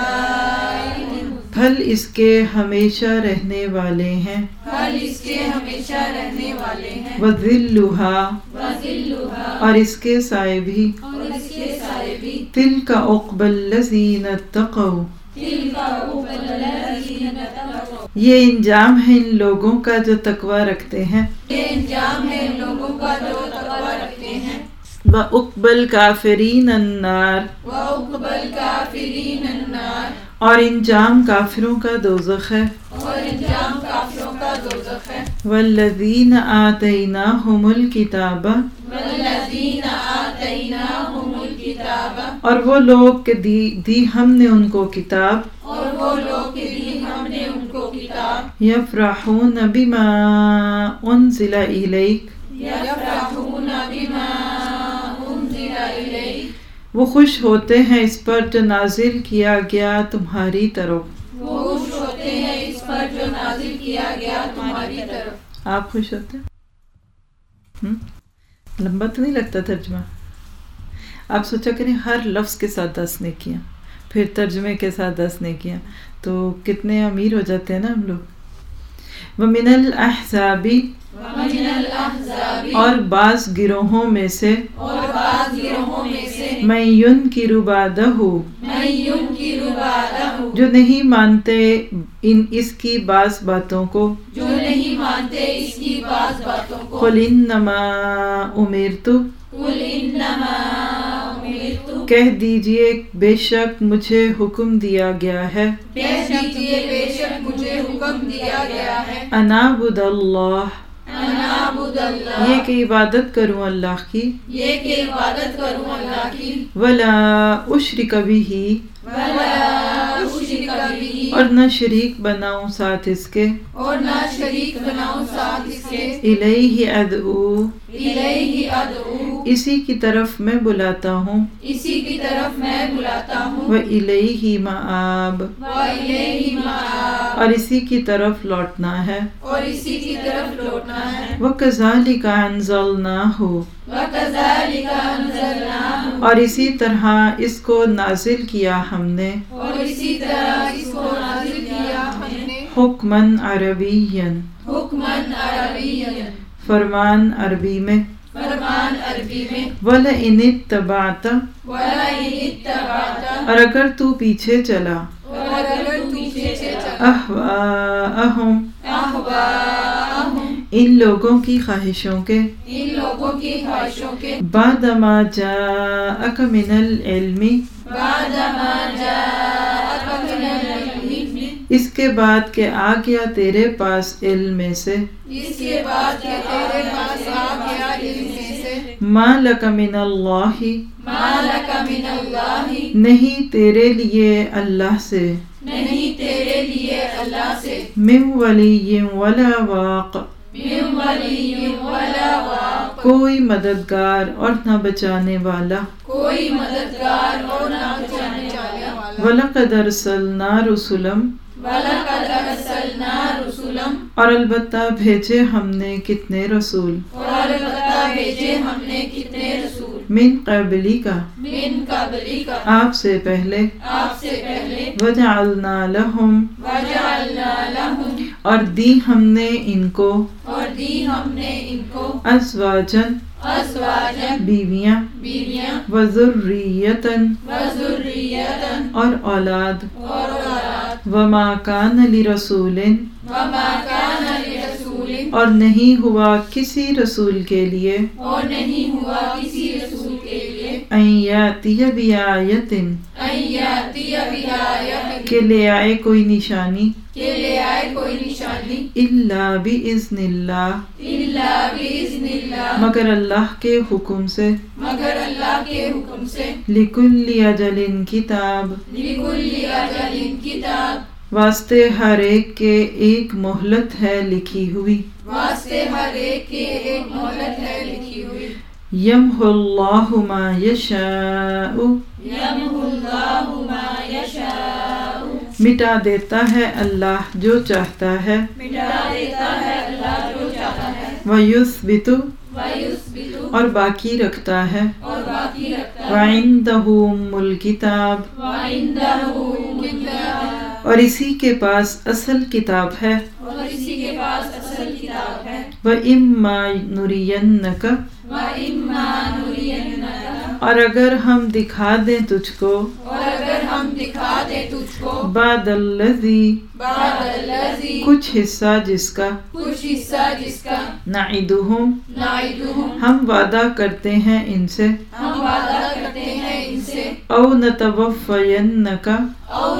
[SPEAKER 2] دائم
[SPEAKER 1] پھل اس کے ہمیشہ رہنے والے ہیں
[SPEAKER 2] پھل اس کے ہمیشہ رہنے والے ہیں
[SPEAKER 1] وَذِلُّهَا
[SPEAKER 2] وَذِلُّهَا
[SPEAKER 1] اور اس کے سائے بھی
[SPEAKER 2] اور اس کے سائے بھی
[SPEAKER 1] تِلْكَ عُقْبَى الَّذِينَ اتَّقَوْا
[SPEAKER 2] تِلْكَ عُقْبَى वल्लज़ीना तक़वा।
[SPEAKER 1] یہ انجام ہے ان لوگوں کا جو تقوی رکھتے ہیں.
[SPEAKER 2] یہ انجام ہے ان لوگوں کا جو تقوی رکھتے ہیں.
[SPEAKER 1] وَأُقْبَ الْكَافِرِينَ النَّارِ،
[SPEAKER 2] وَأُقْبَلَ الْكَافِرِينَ النَّارِ،
[SPEAKER 1] اور انجام کافروں کا دوزخ ہے.
[SPEAKER 2] اور انجام کافروں کا دوزخ ہے.
[SPEAKER 1] وَالَّذِينَ آتَيْنَاهُمُ الْكِتَابَ،
[SPEAKER 2] وَالَّذِينَ آتَيْنَاهُمُ الْكِتَابَ،
[SPEAKER 1] اور وہ لوگ کہ دی ہم نے ان کو kitaab.
[SPEAKER 2] اور وہ لوگ کہ دی ہم نے ان کو کتاب.
[SPEAKER 1] يَفْرَحُونَ بِمَا أُنزِلَ إِلَيْكَ،
[SPEAKER 2] یفرحون بما انزل الیک،
[SPEAKER 1] وہ خوش ہوتے ہیں اس پر جو نازل کیا گیا تمہاری طرف.
[SPEAKER 2] وہ خوش ہوتے ہیں اس پر جو نازل کیا گیا تمہاری طرف.
[SPEAKER 1] آپ خوش ہوتے ہیں؟ لمبا تو نہیں لگتا ترجمہ؟ آپ سوچا کریں ہر لفظ کے ساتھ 10 نیکیاں، پھر ترجمے کے ساتھ 10 نیکیاں، تو کتنے امیر ہو جاتے ہیں نا ہم لوگ. وَمِنَ الْأَحْزَابِ،
[SPEAKER 2] ومن الاحزاب،
[SPEAKER 1] اور بعض گروہوں میں سے
[SPEAKER 2] اور بعض گروہوں میں سے
[SPEAKER 1] مَن يُنْكِرُ بَعْدَهُ،
[SPEAKER 2] من ينکر بعدہ،
[SPEAKER 1] جو نہیں مانتے اس کی بعض باتوں کو.
[SPEAKER 2] جو نہیں مانتے اس کی بعض باتوں کو.
[SPEAKER 1] قُلْ إِنَّمَا أُمِرْتُ،
[SPEAKER 2] قل انما امرت،
[SPEAKER 1] کہہ دیجئے بے شک مجھے حکم دیا گیا ہے.
[SPEAKER 2] کہہ دیجئے بے شک مجھے حکم دیا گیا ہے.
[SPEAKER 1] ان اعبد اللہ،
[SPEAKER 2] ان اعبد اللہ،
[SPEAKER 1] یہ کہ عبادت کروں اللہ کی.
[SPEAKER 2] یہ کہ عبادت کروں اللہ کی.
[SPEAKER 1] ولا اشرک بہ،
[SPEAKER 2] ولا اشرک بہ،
[SPEAKER 1] اور نہ شریک بناؤں ساتھ اس کے.
[SPEAKER 2] اور نہ شریک بناؤں ساتھ اس کے.
[SPEAKER 1] الیہ ادعو،
[SPEAKER 2] الیہ ادعو،
[SPEAKER 1] اسی کی طرف میں بلاتا ہوں.
[SPEAKER 2] اسی کی طرف میں بلاتا ہوں.
[SPEAKER 1] وإلیہ مآب،
[SPEAKER 2] وإلیہ مآب،
[SPEAKER 1] اور اسی کی طرف لوٹنا ہے.
[SPEAKER 2] اور اسی کی طرف لوٹنا ہے.
[SPEAKER 1] وکذالک انزلناہ،
[SPEAKER 2] وَكَذَلِكَ أَنزَلْنَاهُ،
[SPEAKER 1] اور اسی طرح اس کو نازل کیا ہم نے.
[SPEAKER 2] اور اسی طرح اس کو نازل کیا ہم نے.
[SPEAKER 1] حکماً عربیاً،
[SPEAKER 2] حکماً عربیًا،
[SPEAKER 1] فرمان عربی میں.
[SPEAKER 2] فرمان عربی میں.
[SPEAKER 1] وَلَئِنِ اتَّبَعْتَ،
[SPEAKER 2] وَلَئِنِ اتَّبَعْتَ،
[SPEAKER 1] اور اگر تو پیچھے چلا.
[SPEAKER 2] اور اگر تو پیچھے چلا.
[SPEAKER 1] اہواءہم،
[SPEAKER 2] اہواءہم،
[SPEAKER 1] ان لوگوں کی خواہشوں کے.
[SPEAKER 2] ان لوگوں کی خواہشوں کے.
[SPEAKER 1] بعد ما جاءک من العلم،
[SPEAKER 2] بعد ما جاءک من العلم،
[SPEAKER 1] اس کے بعد کہ آ گیا تیرے پاس علم میں سے.
[SPEAKER 2] اس کے بعد کہ تیرے پاس آ گیا علم میں سے.
[SPEAKER 1] ما لک من اللہ،
[SPEAKER 2] ما لک من اللہ،
[SPEAKER 1] نہیں تیرے لیے اللہ سے.
[SPEAKER 2] نہیں تیرے لیے اللہ سے.
[SPEAKER 1] من ولی ولا واق،
[SPEAKER 2] من ولی ولا واق،
[SPEAKER 1] کوئی مددگار اور نہ بچانے والا.
[SPEAKER 2] کوئی مددگار اور نہ بچانے والا.
[SPEAKER 1] وَلَقَدْ أَرْسَلْنَا رُسُلًا،
[SPEAKER 2] وَلَقَدْ أَرْسَلْنَا رُسُلًا،
[SPEAKER 1] اور البتہ بھیجے ہم نے کتنے رسول.
[SPEAKER 2] اور البتہ بھیجے ہم نے کتنے رسول.
[SPEAKER 1] من قبلی کا،
[SPEAKER 2] من قبلی کا،
[SPEAKER 1] آپ سے پہلے.
[SPEAKER 2] آپ سے پہلے.
[SPEAKER 1] وَجَعَلْنَا لَهُمْ،
[SPEAKER 2] وَجَعَلْنَا لَهُمْ،
[SPEAKER 1] اور دی ہم نے ان کو.
[SPEAKER 2] اور دی ہم نے ان کو.
[SPEAKER 1] أَزْوَاجًا،
[SPEAKER 2] أَزْوَاجًا،
[SPEAKER 1] بیویاں.
[SPEAKER 2] بیویاں.
[SPEAKER 1] وَذُرِّيَّةً،
[SPEAKER 2] وَذُرِّيَّةً،
[SPEAKER 1] اور اولاد.
[SPEAKER 2] اور اولاد.
[SPEAKER 1] وَمَا كَانَ لِرَسُولٍ،
[SPEAKER 2] وَمَا كَانَ لِرَسُولٍ،
[SPEAKER 1] اور نہیں ہوا کسی رسول کے لیے.
[SPEAKER 2] اور نہیں ہوا کسی رسول کے لیے.
[SPEAKER 1] أَن يَأْتِيَ بِآيَةٍ،
[SPEAKER 2] أَن يَأْتِيَ بِآيَةٍ،
[SPEAKER 1] کہ لے آئے کوئی نشانی.
[SPEAKER 2] کہ لے آئے کوئی نشانی.
[SPEAKER 1] إِلَّا بِإِذْنِ اللَّهِ،
[SPEAKER 2] إِلَّا بِإِذْنِ اللَّهِ،
[SPEAKER 1] مگر اللہ کے حکم سے.
[SPEAKER 2] مگر اللہ کے حکم سے.
[SPEAKER 1] لِكُلِّ أَجَلٍ کتاب،
[SPEAKER 2] لِكُلِّ أَجَلٍ کتاب،
[SPEAKER 1] واسطے ہر ایک کے ایک مہلت ہے لکھی ہوئی.
[SPEAKER 2] واسطے ہر ایک کے ایک مہلت ہے لکھی ہوئی.
[SPEAKER 1] یمحو اللہ ما یشاء،
[SPEAKER 2] یمحو اللہ ما یشاء،
[SPEAKER 1] مٹا دیتا ہے اللہ جو چاہتا ہے.
[SPEAKER 2] مٹا دیتا ہے اللہ جو چاہتا ہے.
[SPEAKER 1] وَيُثْبِتُ،
[SPEAKER 2] وَيُثْبِتُ،
[SPEAKER 1] اور باقی رکھتا ہے.
[SPEAKER 2] اور باقی رکھتا ہے.
[SPEAKER 1] وَعِندَهُ أُمُّ الْكِتَابِ،
[SPEAKER 2] وَعِندَهُ أُمُّ الْكِتَابِ،
[SPEAKER 1] اور اسی کے پاس اصل کتاب ہے.
[SPEAKER 2] اور اسی کے پاس اصل کتاب ہے.
[SPEAKER 1] وَإِمَّا نُرِيَنَّكَ،
[SPEAKER 2] وَإِمَّا نُرِيَنَّكَ،
[SPEAKER 1] اور اگر ہم دکھا دیں تجھ کو.
[SPEAKER 2] اور اگر ہم دکھا دیں تجھ کو.
[SPEAKER 1] بعد الذی
[SPEAKER 2] بعد الذی
[SPEAKER 1] کچھ حصہ جس کا
[SPEAKER 2] کچھ حصہ جس کا
[SPEAKER 1] نعدہم
[SPEAKER 2] نعدہم
[SPEAKER 1] ہم وعدہ کرتے ہیں ان سے
[SPEAKER 2] ہم وعدہ کرتے ہیں ان سے
[SPEAKER 1] او نتوفینک
[SPEAKER 2] او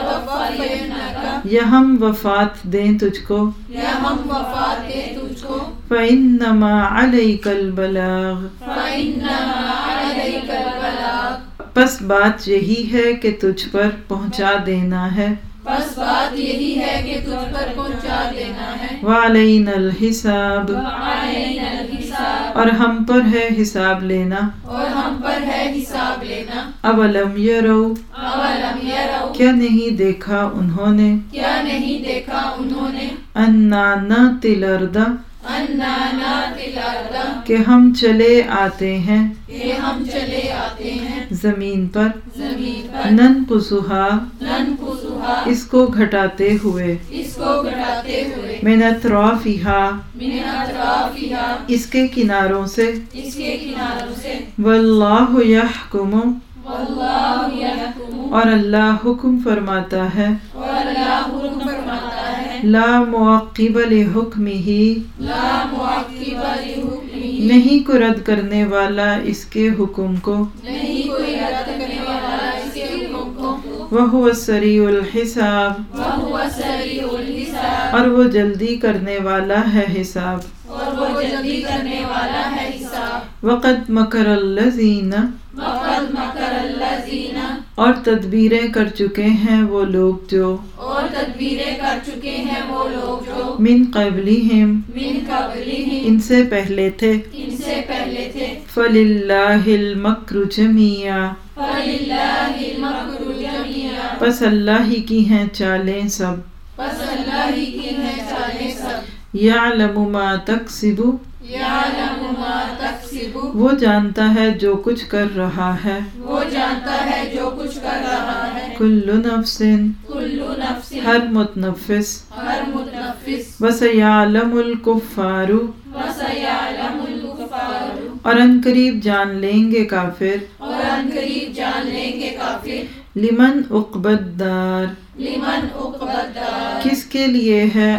[SPEAKER 2] نتوفینک
[SPEAKER 1] یا ہم وفات دیں تجھ کو
[SPEAKER 2] یا ہم وفات دیں تجھ کو
[SPEAKER 1] فإنما علیک البلاغ
[SPEAKER 2] فإنما علیک البلاغ
[SPEAKER 1] پس بات یہی ہے کہ تجھ پر پہنچا دینا ہے
[SPEAKER 2] بس بات یہی ہے کہ تجھ پر پہنچا دینا ہے
[SPEAKER 1] وعلینا الحساب
[SPEAKER 2] وعلینا الحساب
[SPEAKER 1] اور ہم پر ہے حساب لینا
[SPEAKER 2] اور ہم پر ہے حساب لینا
[SPEAKER 1] اولم یرو
[SPEAKER 2] اولم یرو
[SPEAKER 1] کیا نہیں دیکھا انہوں نے
[SPEAKER 2] کیا نہیں دیکھا انہوں نے
[SPEAKER 1] انا ناتی الارض
[SPEAKER 2] انا ناتی الارض
[SPEAKER 1] کہ ہم چلے آتے ہیں
[SPEAKER 2] کہ ہم چلے آتے ہیں
[SPEAKER 1] زمین پر
[SPEAKER 2] زمین پر
[SPEAKER 1] ننقصها
[SPEAKER 2] ننقصها
[SPEAKER 1] اس کو گھٹاتے ہوئے
[SPEAKER 2] اس کو گھٹاتے ہوئے
[SPEAKER 1] من اطرافها
[SPEAKER 2] من اطرافها
[SPEAKER 1] اس کے کناروں سے
[SPEAKER 2] اس کے کناروں سے
[SPEAKER 1] واللہ یحکم
[SPEAKER 2] واللہ یحکم
[SPEAKER 1] اور اللہ حکم فرماتا ہے
[SPEAKER 2] اور اللہ حکم فرماتا ہے
[SPEAKER 1] لا معقب لحکمہ
[SPEAKER 2] لا معقب لحکمہ
[SPEAKER 1] نہیں کو رد کرنے والا اس کے حکم کو
[SPEAKER 2] نہیں کوئی رد کرنے والا اس کے حکم کو
[SPEAKER 1] وہو سریع الحساب
[SPEAKER 2] وہو سریع الحساب
[SPEAKER 1] اور وہ جلدی کرنے والا ہے حساب
[SPEAKER 2] اور وہ جلدی کرنے والا ہے حساب
[SPEAKER 1] وقد مکر الذین
[SPEAKER 2] وقد مکر الذین
[SPEAKER 1] اور تدبیریں کر چکے ہیں وہ لوگ جو
[SPEAKER 2] اور تدبیریں کر چکے ہیں وہ لوگ جو
[SPEAKER 1] من قبلہم
[SPEAKER 2] من قبلہم
[SPEAKER 1] ان سے پہلے تھے
[SPEAKER 2] ان سے پہلے تھے
[SPEAKER 1] فللہ المکر جمیعا
[SPEAKER 2] فللہ المکر جمیعا
[SPEAKER 1] پس اللہ ہی کی ہیں چالیں سب
[SPEAKER 2] پس اللہ ہی کی ہیں چالیں سب
[SPEAKER 1] یعلم ما تکسب
[SPEAKER 2] یعلم ما تکسب
[SPEAKER 1] وہ جانتا ہے جو کچھ کر رہا ہے
[SPEAKER 2] وہ جانتا ہے جو کچھ کر رہا ہے
[SPEAKER 1] کل نفس
[SPEAKER 2] کل نفس
[SPEAKER 1] ہر متنفس
[SPEAKER 2] ہر متنفس
[SPEAKER 1] وسیعلم الکفار
[SPEAKER 2] وسیعلم الکفار
[SPEAKER 1] اور ان قریب جان لیں گے کافر
[SPEAKER 2] اور ان قریب جان لیں گے کافر
[SPEAKER 1] لمن عقبى الدار
[SPEAKER 2] لمن عقبى الدار
[SPEAKER 1] کس کے لیے ہے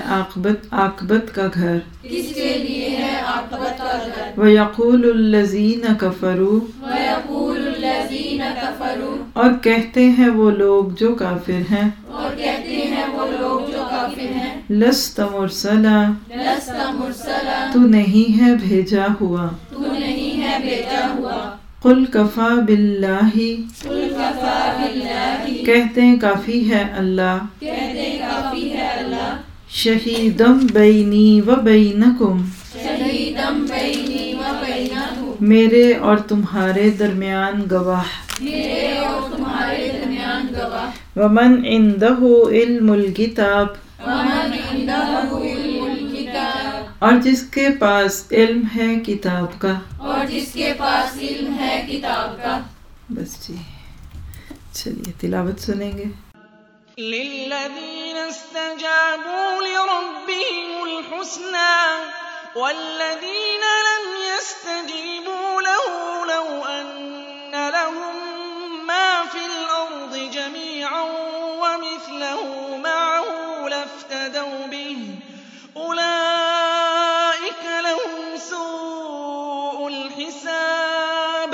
[SPEAKER 1] عاقبت کا گھر
[SPEAKER 2] کس کے لیے ہے عاقبت کا گھر
[SPEAKER 1] وَيَقُولُ الَّذِينَ كَفَرُوا
[SPEAKER 2] وَيَقُولُ الَّذِينَ كَفَرُوا
[SPEAKER 1] اور کہتے ہیں وہ لوگ جو کافر ہیں
[SPEAKER 2] اور کہتے ہیں وہ لوگ جو کافر ہیں
[SPEAKER 1] لست مرسلا
[SPEAKER 2] لست مرسلا
[SPEAKER 1] تو نہیں ہے بھیجا ہوا
[SPEAKER 2] تو نہیں ہے بھیجا ہوا
[SPEAKER 1] قل کفا باللہ
[SPEAKER 2] قل کفا باللہ
[SPEAKER 1] کہتے ہیں کافی ہے اللہ
[SPEAKER 2] کہتے ہیں کافی ہے اللہ
[SPEAKER 1] شہیدم بینی و بینکم
[SPEAKER 2] شہیدم بینی و بینکم
[SPEAKER 1] میرے اور تمہارے درمیان گواہ
[SPEAKER 2] میرے اور تمہارے درمیان گواہ
[SPEAKER 1] ومن عندہ علم الکتاب
[SPEAKER 2] ومن عندہ علم الکتاب
[SPEAKER 1] اور جس کے پاس علم ہے کتاب کا
[SPEAKER 2] اور جس کے پاس علم ہے کتاب کا
[SPEAKER 1] بس جی چلیے تلاوت سنیں گے
[SPEAKER 3] للذین استجابوا لربهم الحسنى والذین لم يستجیبوا له لو ان لهم ما في الارض جميعا ومثله معه لافتدوا به اولئک لهم سوء الحساب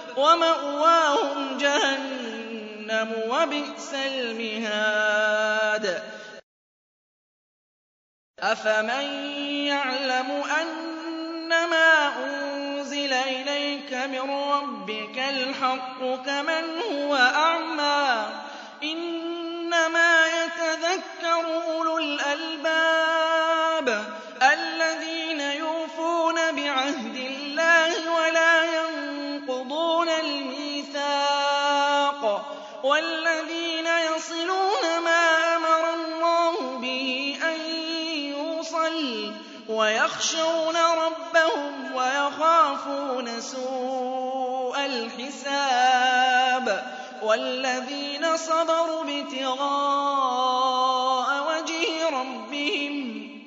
[SPEAKER 3] ومأواهم جہنم وبئس المہاد افمن يعلم انما انزل اليك من ربك الحق كمن هو اعمى انما يتذكر اولو الالباب الذين يوفون بعهد الله ولا ينقضون الميثاق والذين يصلون ما أمر الله به أن يوصل ويخشون ربهم ويخافون سوء الحساب والذين صبروا ابتغاء وجه ربهم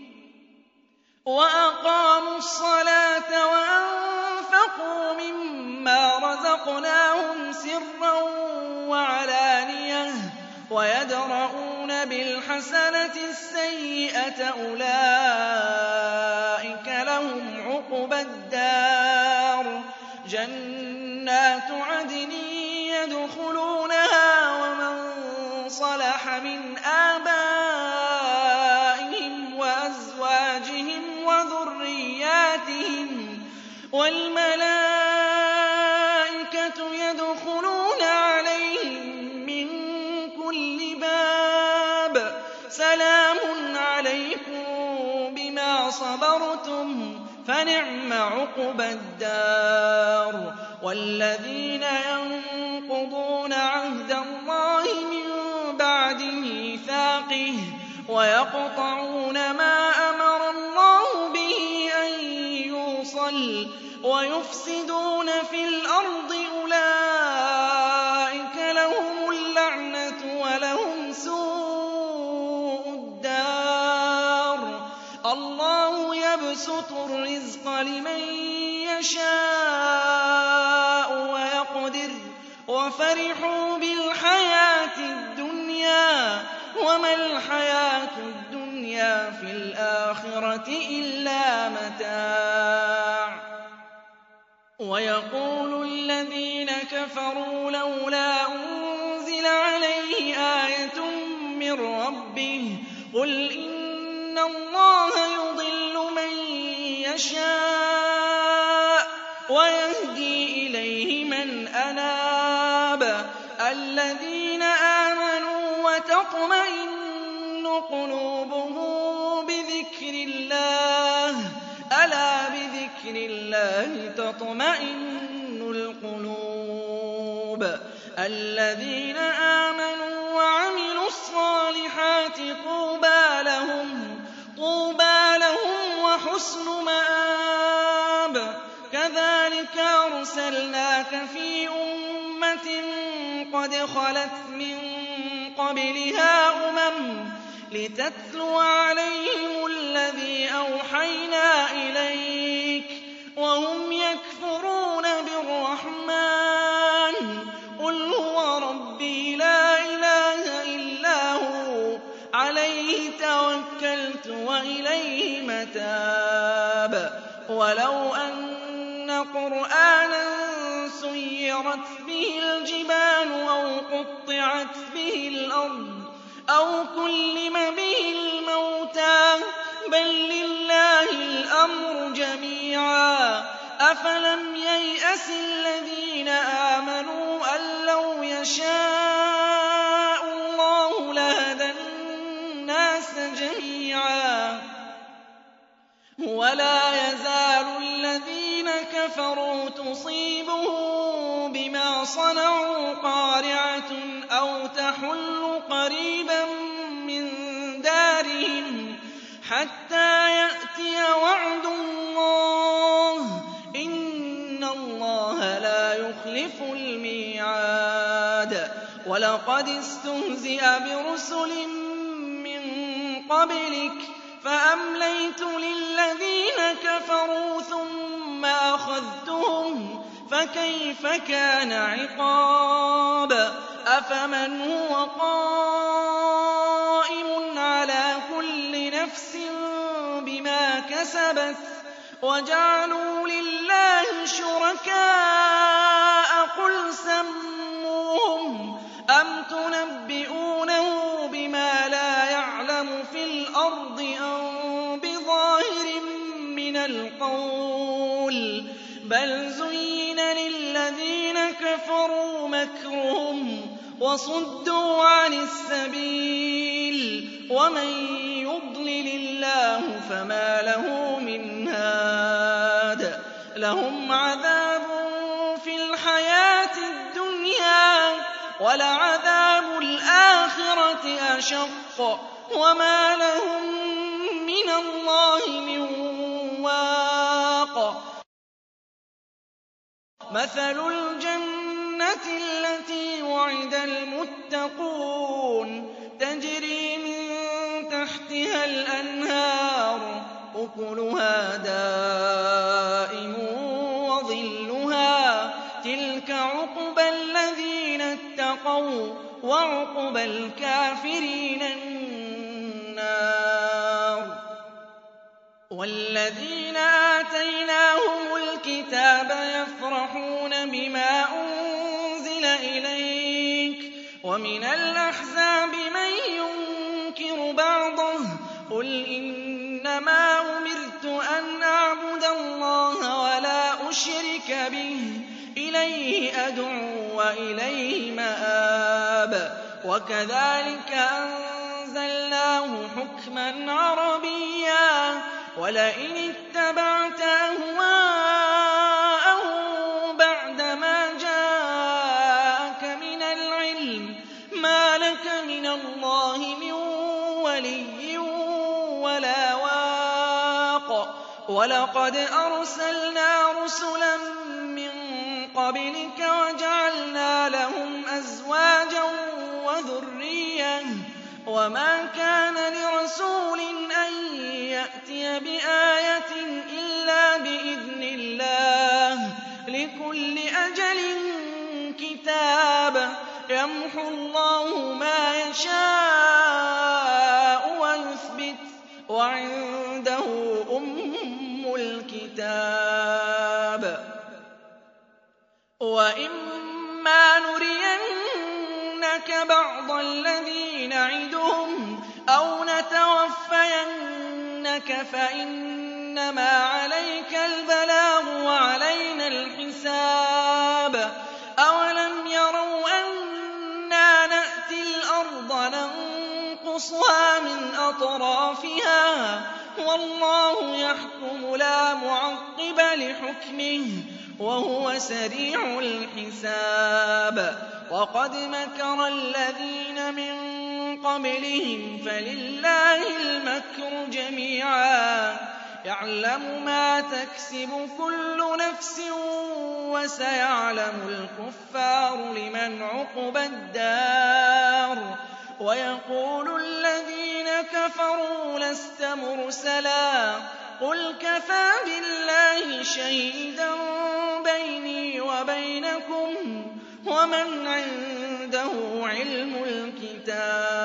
[SPEAKER 3] وأقاموا الصلاة وأنفقوا مما رزقناهم سرا وعلانية ويدرؤون الْحَسَنَةِ السَّيِّئَةَ أُولَٰئِكَ لَهُمْ عُقْبَى الدَّارِ جَنَّاتُ عَدْنٍ يَدْخُلُونَهَا وَمَن صَلَحَ مِنْ آبَائِهِمْ وَأَزْوَاجِهِمْ وَذُرِّيَّاتِهِمْ وَالْمَلَائِكَةُ يَدْخُلُونَ عَلَيْهِم مِّن كُلِّ بَابٍ سَلَامٌ عَلَيْكُم بِمَا صَبَرْتُمْ فَنِعْمَ عُقْبَى الدَّارِ وَالَّذِينَ يَنقُضُونَ عَهْدَ اللَّهِ مِن بَعْدِ مِيثَاقِهِ وَيَقْطَعُونَ مَا أَمَرَ اللَّهُ بِهِ أَن يُوصَلَ وَيُفْسِدُونَ فِي الْأَرْضِ أُولَٰئِكَ لَهُمُ اللَّعْنَةُ وَلَهُمْ سُوءُ الدَّارِ اللَّهُ يَبْسُطُ الرِّزْقَ لِمَن يَشَاءُ وَيَقْدِرُ وَفَرِحُوا بِالْحَيَاةِ الدُّنْيَا وَمَا الْحَيَاةُ الدُّنْيَا فِي الْآخِرَةِ إِلَّا مَتَاعٌ وَيَقُولُ الَّذِينَ كَفَرُوا لَوْلَا أُنزِلَ عَلَيْهِ آيَةٌ مِّن رَّبِّهِ قُلْ إِنَّ اللَّهَ يُضِلُّ مَن يَشَاءُ وَيَهْدِي إِلَيْهِ مَنْ أَنَابَ الَّذِينَ آمَنُوا وَتَطْمَئِنُّ قُلُوبُهُم بِذِكْرِ اللَّهِ أَلَا بِذِكْرِ اللَّهِ تَطْمَئِنُّ الْقُلُوبُ الَّذِينَ آمَنُوا وَعَمِلُوا الصَّالِحَاتِ طُوبَىٰ لَهُمْ وَحُسْنُ مَآبٍ كَذَٰلِكَ أَرْسَلْنَاكَ فِي أُمَّةٍ قَدْ خَلَتْ مِن قَبْلِهَا لِتَتْلُوَ عَلَيْهِمُ الَّذِي أَوْحَيْنَا إِلَيْكَ وَهُمْ يَكْفُرُونَ بِالرَّحْمَٰنِ قُلْ هُوَ رَبِّي لَا إِلَٰهَ إِلَّا هُوَ عَلَيْهِ تَوَكَّلْتُ وَإِلَيْهِ مَتَابِ وَلَوْ أَنَّ قُرْآنًا سُيِّرَتْ بِهِ الْجِبَالُ أَوْ قُطِّعَتْ بِهِ الْأَرْضُ أَوْ كُلِّمَ بِهِ الْمَوْتَىٰ بَل لِّلَّهِ الْأَمْرُ جَمِيعًا أَفَلَمْ يَيْأَسِ الَّذِينَ آمَنُوا أَن لَّوْ يَشَاءُ اللَّهُ لَهَدَى النَّاسَ جَمِيعًا وَلَا يَزَالُ الَّذِينَ كَفَرُوا تُصِيبُهُم بِمَا صَنَعُوا قَارِعَةٌ أَوْ تَحُلُّ قَرِيبًا مِّن دَارِهِمْ حَتَّىٰ يَأْتِيَ وَعْدُ اللَّهِ ۚ إِنَّ اللَّهَ لَا يُخْلِفُ الْمِيعَادَ وَلَقَدِ اسْتُهْزِئَ بِرُسُلٍ مِّن قَبْلِكَ فَأَمْلَيْتُ لِلَّذِينَ كَفَرُوا ثُمَّ أَخَذْتُهُمْ فَكَيْفَ كَانَ عِقَابِ أَفَمَنْ هُوَ قَائِمٌ عَلَىٰ كُلِّ نَفْسٍ بِمَا كَسَبَتْ وَجَعَلُوا لِلَّهِ شُرَكَاءَ قُلْ سَمُّوهُمْ أَمْ تُنَبِّئُونَهُ بِمَا لَا يَعْلَمُ فِي الْأَرْضِ أَم بِظَاهِرٍ مِّنَ الْقَوْلِ بَلْ زُيِّنَ لِلَّذِينَ كَفَرُوا مَكْرُهُمْ وَصُدُّوا عَنِ السَّبِيلِ وَمَن يُضْلِلِ اللَّهُ فَمَا لَهُ مِنْ هَادٍ لَّهُمْ عَذَابٌ فِي الْحَيَاةِ الدُّنْيَا وَلَعَذَابُ الْآخِرَةِ أَشَقُّ وَمَا لَهُم مِّنَ اللَّهِ مِن وَاقٍ مَثَلُ الْجَنَّةِ الَّتِي وُعِدَ الْمُتَّقُونَ تَجْرِي مِن تَحْتِهَا الْأَنْهَارُ أُكُلُهَا دَائِمٌ وَظِلُّهَا ۚ تِلْكَ عُقْبَى الَّذِينَ اتَّقَوا ۖ وَّعُقْبَى الْكَافِرِينَ وَالَّذِينَ آتَيْنَاهُمُ الْكِتَابَ يَفْرَحُونَ بِمَا أُنزِلَ إِلَيْكَ وَمِنَ الْأَحْزَابِ مَن يُنكِرُ بَعْضَهُ ۚ قُلْ إِنَّمَا أُمِرْتُ أَنْ أَعْبُدَ اللَّهَ وَلَا أُشْرِكَ بِهِ ۚ إِلَيْهِ أَدْعُو وَإِلَيْهِ مَآبِ. وَكَذَٰلِكَ أَنزَلْنَاهُ حُكْمًا عَرَبِيًّا ۚ وَلَئِنِ اتَّبَعْتَ أَهْوَاءَهُم بَعْدَمَا جَاءَكَ مِنَ الْعِلْمِ مَا لَكَ مِنَ اللَّهِ مِن وَلِيٍّ وَلَا وَاقٍ. وَلَقَدْ أَرْسَلْنَا رُسُلًا مِّن قَبْلِكَ وَجَعَلْنَا لَهُمْ أَزْوَاجًا وَذُرِّيَّةً ۚ وَمَا كَانَ لِرَسُولٍ أَن يَأْتِيَ بِآيَةٍ إِلَّا بِإِذْنِ اللَّهِ ۗ لِكُلِّ أَجَلٍ كِتَابٌ. يَمْحُو اللَّهُ مَا يَشَاءُ وَيُثْبِتُ ۖ وَعِندَهُ أُمُّ الْكِتَابِ. وَإِمَّا نُرِيَنَّكَ بَعْضَ الَّذِي نَعِدُهُمْ أَوْ نَتَوَفَّيَنَّكَ فَإِنَّمَا عَلَيْكَ الْبَلَاغُ وَعَلَيْنَا الْحِسَابُ. أَوَلَمْ يَرَوْا أَنَّا نَأْتِي الْأَرْضَ نَنقُصُهَا مِنْ أَطْرَافِهَا ۚ وَاللَّهُ يَحْكُمُ لَا مُعَقِّبَ لِحُكْمِهِ ۚ وَهُوَ سَرِيعُ الْحِسَابِ. وَقَدْ مَكَرَ الَّذِينَ مِن قَبْلِهِمْ فَلِلَّهِ الْمَكْرُ جَمِيعًا ۖ يَعْلَمُ مَا تَكْسِبُ كُلُّ نَفْسٍ ۖ وَسَيَعْلَمُ الْكُفَّارُ لِمَنْ عُقْبَى الدَّارِ. وَيَقُولُ الَّذِينَ كَفَرُوا لَسْتَ مُرْسَلًا ۚ قُلْ كَفَىٰ بِاللَّهِ شَهِيدًا بَيْنِي وَبَيْنَكُمْ ۗ وَمَنْ عِندَهُ عِلْمُ الْكِتَابِ.